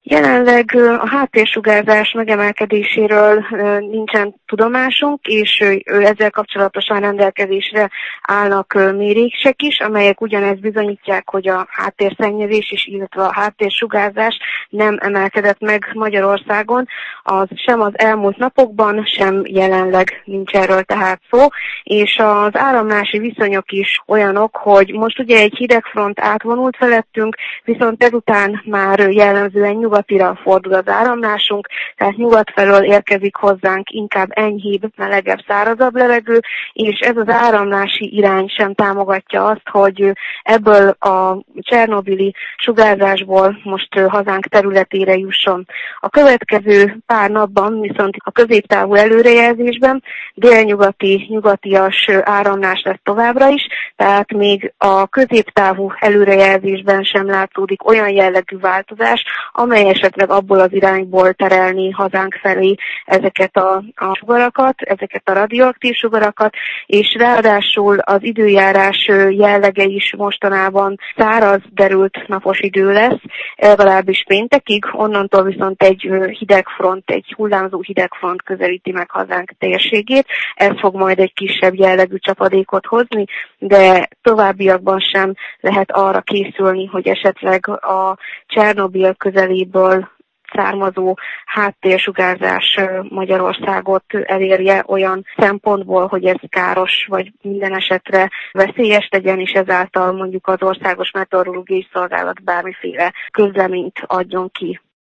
Jelenleg a háttérsugárzás megemelkedéséről nincsen tudomásunk, és ezzel kapcsolatosan rendelkezésre állnak mérések is, amelyek ugyanezt bizonyítják, hogy a háttérszennyezés is, illetve a háttérsugárzás nem emelkedett meg Magyarországon, sem az elmúlt napokban, sem jelenleg nincs erről tehát szó, és az áramlási viszonyok is olyanok, hogy most ugye egy hidegfront átvonult felettünk, viszont ezután már jellemzően nyugatira fordul az áramlásunk, tehát nyugat felől érkezik hozzánk inkább enyhébb, melegebb, szárazabb levegő, és ez az áramlási irány sem támogatja azt, hogy ebből a csernobili sugárzásból most hazánk területére jusson. A következő pár napban viszont a középtávú előrejelzésben délnyugati, nyugatias áramlás lesz továbbra is, tehát még a középtávú előrejelzésben sem látszódik olyan jellegű változás, amely esetleg abból az irányból terelni hazánk felé ezeket a sugarakat, ezeket a radioaktív sugarakat, és ráadásul az időjárás jellege is mostanában száraz, derült napos idő lesz, legalábbis péntekig, onnantól viszont egy hidegfront, egy hullámzó hidegfront közelíti meg hazánk térségét, ez fog majd egy kisebb jellegű csapadékot hozni, de továbbiakban sem lehet arra készülni, hogy esetleg a Csernobil közeléből származó háttérsugárzás Magyarországot elérje olyan szempontból, hogy ez káros, vagy minden esetre veszélyes legyen, és ezáltal mondjuk az Országos Meteorológiai Szolgálat bármiféle közleményt adjon ki.